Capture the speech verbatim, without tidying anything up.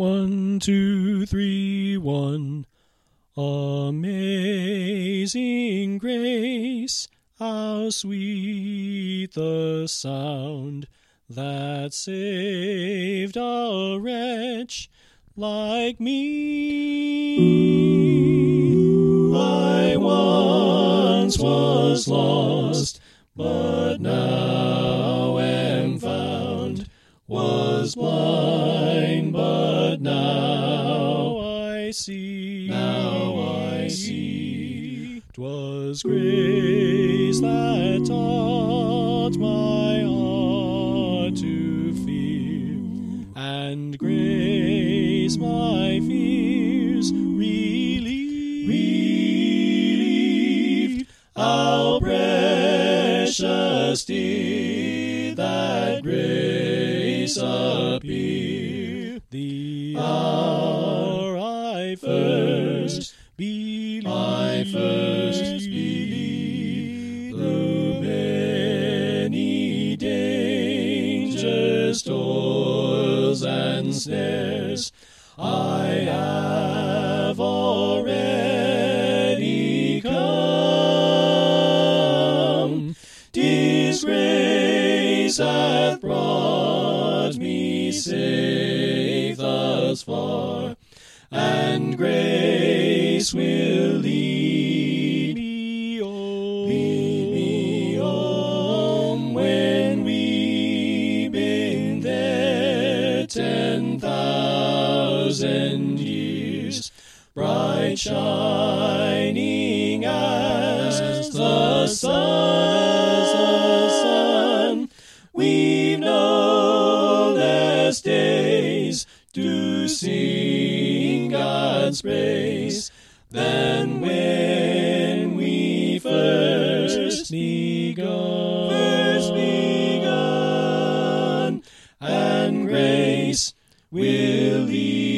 One, two, three, one. Amazing grace, how sweet the sound that saved a wretch like me. I once was lost, but now am found, was blind, but now I see. Now I see. 'Twas grace that taught my heart to fear, and grace my fears relieved. Relieved. How precious did that grace appear, the hour I first believed. I first believed. Through many dangers, toils, and snares, I have already come. 'Tis grace hath brought me safe thus far, and grace will lead me home. Lead me home when we've been there ten thousand years, bright shining as the sun. We've no less days to sing God's praise than when we first begun. First begun, and grace will lead